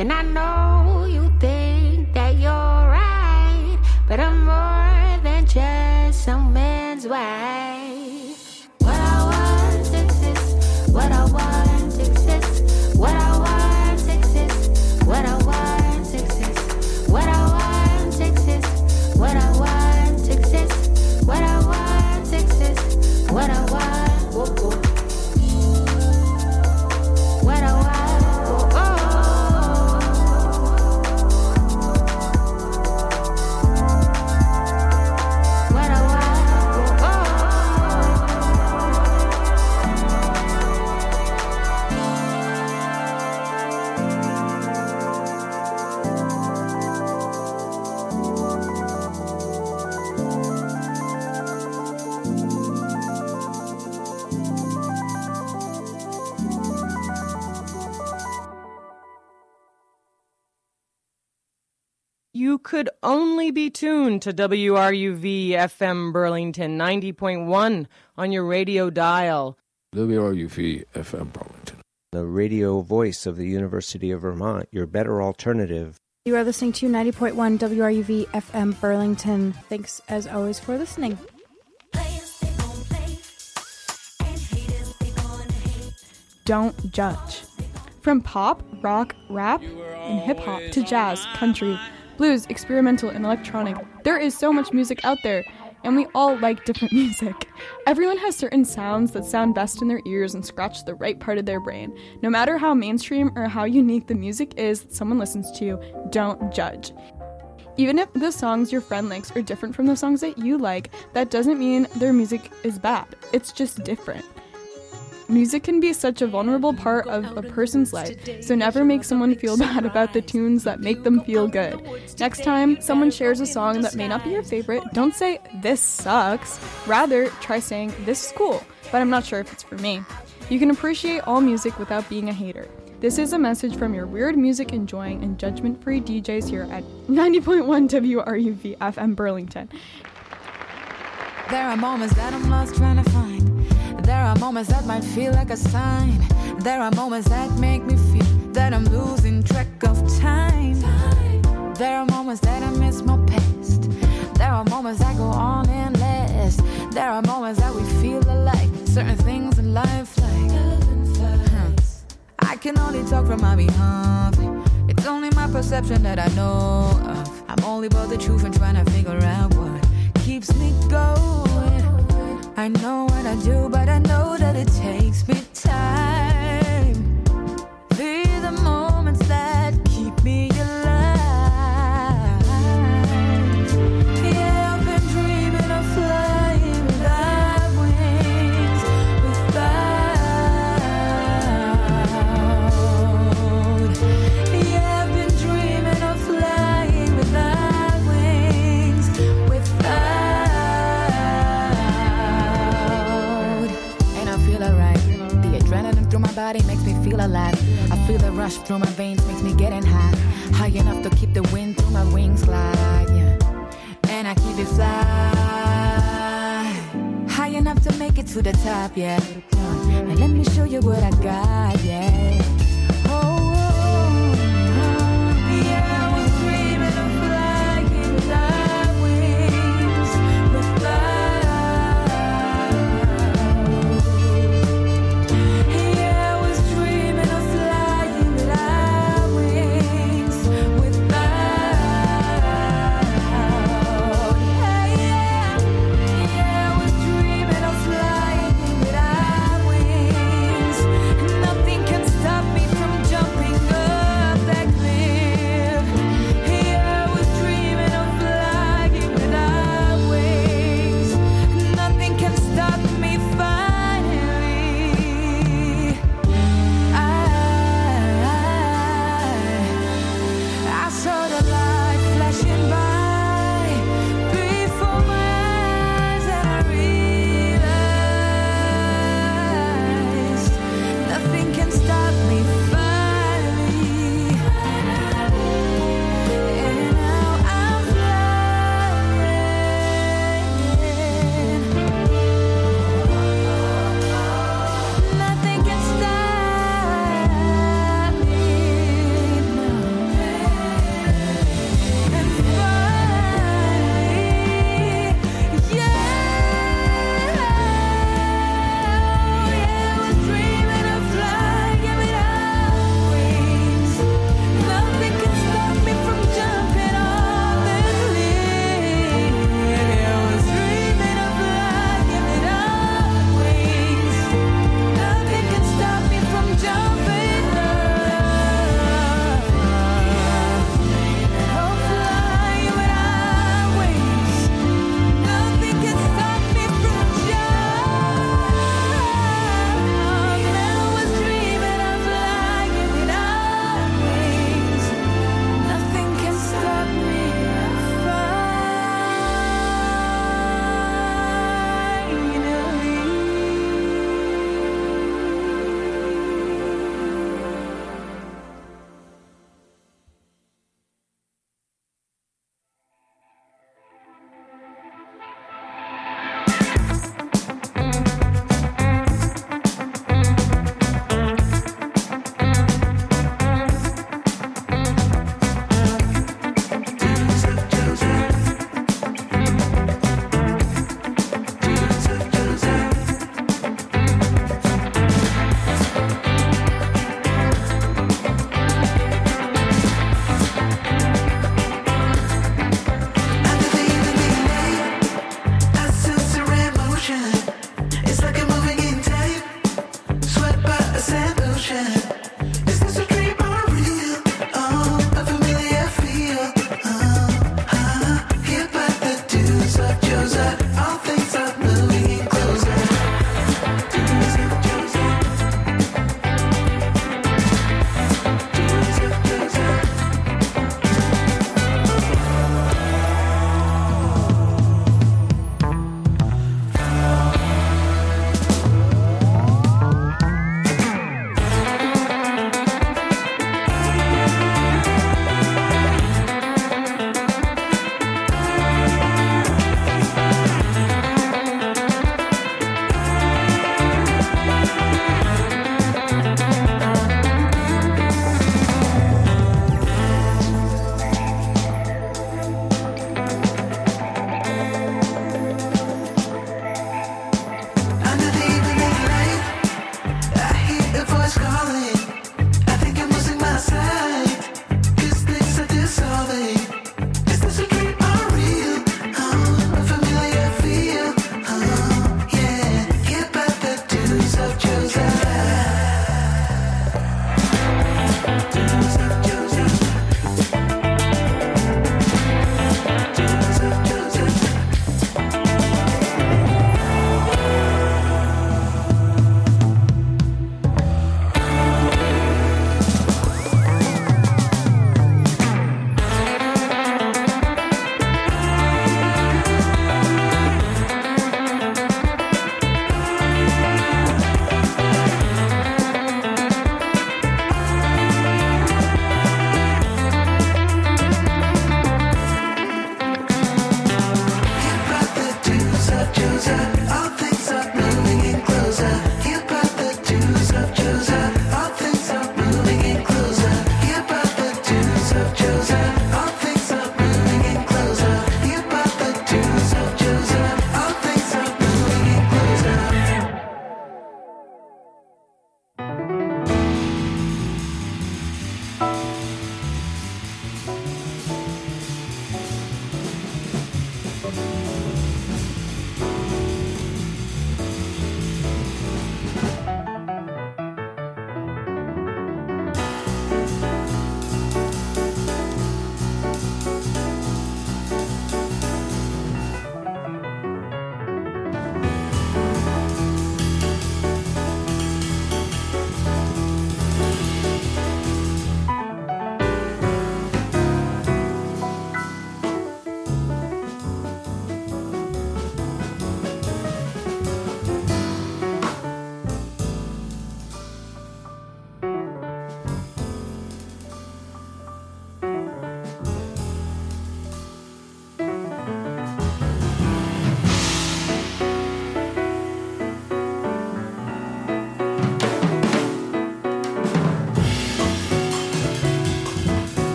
And I know you think that you're right, but I'm more than just some man's wife. What I want exists, what I want exists, what I want exists, what I want exists, what I want exists, what I want exists, what I want exists, what I want. What I want. You could only be tuned to WRUV FM Burlington 90.1 on your radio dial. WRUV FM Burlington. The radio voice of the University of Vermont, your better alternative. You are listening to 90.1 WRUV FM Burlington. Thanks as always for listening. Don't judge. From pop, rock, rap, and hip-hop to jazz, country, blues, experimental, and electronic, there is so much music out there, and we all like different music. Everyone has certain sounds that sound best in their ears and scratch the right part of their brain. No matter how mainstream or how unique the music is that someone listens to, don't judge. Even if the songs your friend likes are different from the songs that you like, that doesn't mean their music is bad. It's just different. Music can be such a vulnerable part of a person's life, so never make someone feel bad about the tunes that make them feel good. Next time someone shares a song that may not be your favorite, don't say, "This sucks." Rather, try saying, "This is cool, but I'm not sure if it's for me." You can appreciate all music without being a hater. This is a message from your weird music enjoying and judgment-free DJs here at 90.1 WRUV FM Burlington. There are moments that I'm lost trying to find. There are moments that might feel like a sign. There are moments that make me feel that I'm losing track of time. There are moments that I miss my past. There are moments that go on and last. There are moments that we feel alike. Certain things in life like I can only talk from my behalf. It's only my perception that I know of. I'm only about the truth and trying to figure out what keeps me going. I know what I do, but I know that it takes me time. These are the moments that keep me alive. Yeah, I've been dreaming of flying without wings, without. Yeah, I've been dreaming of flying without wings, without. Through my body makes me feel alive. I feel the rush through my veins, makes me getting high. High enough to keep the wind through my wings glide, yeah. And I keep it fly. High enough to make it to the top, yeah. And let me show you what I got, yeah. Stop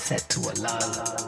set to a lull.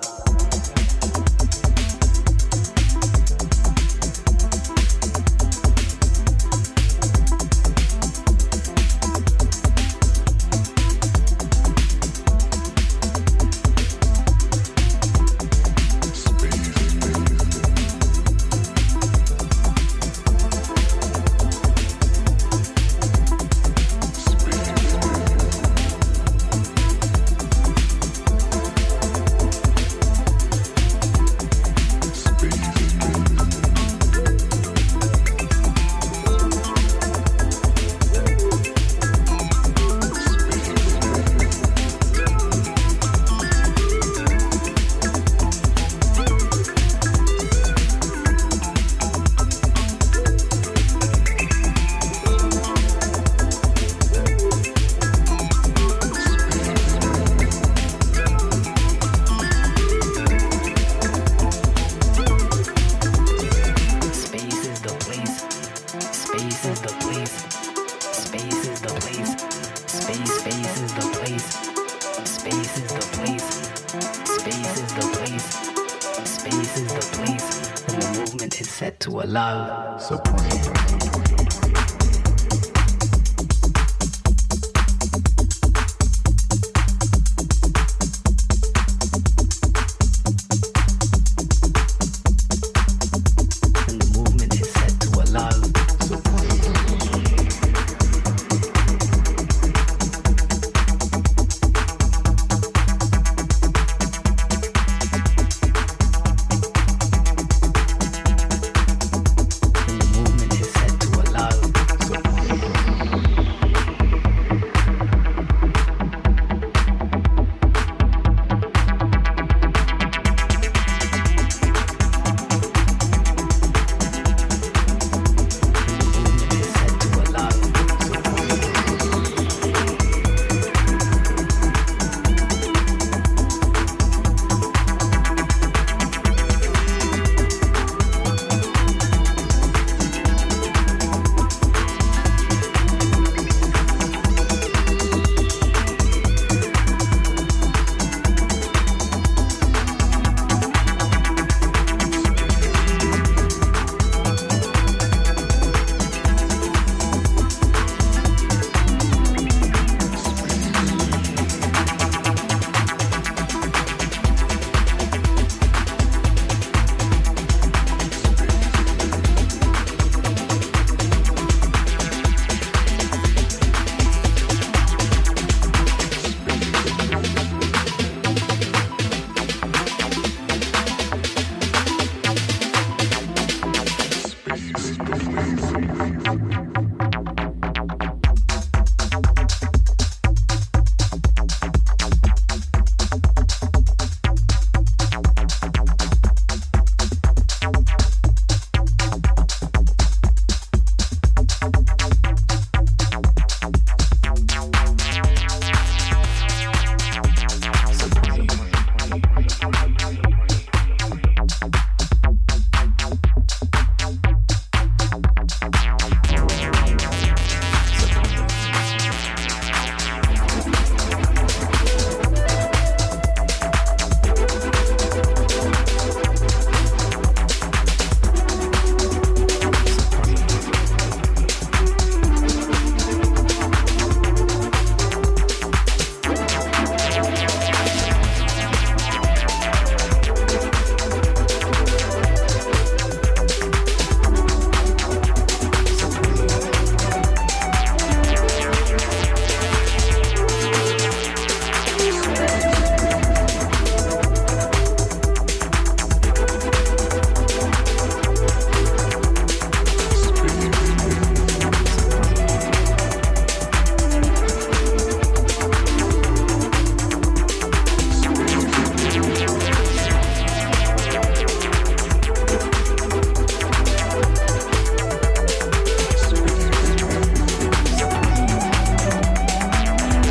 Space is the place, and the movement is set to a lull. Supreme.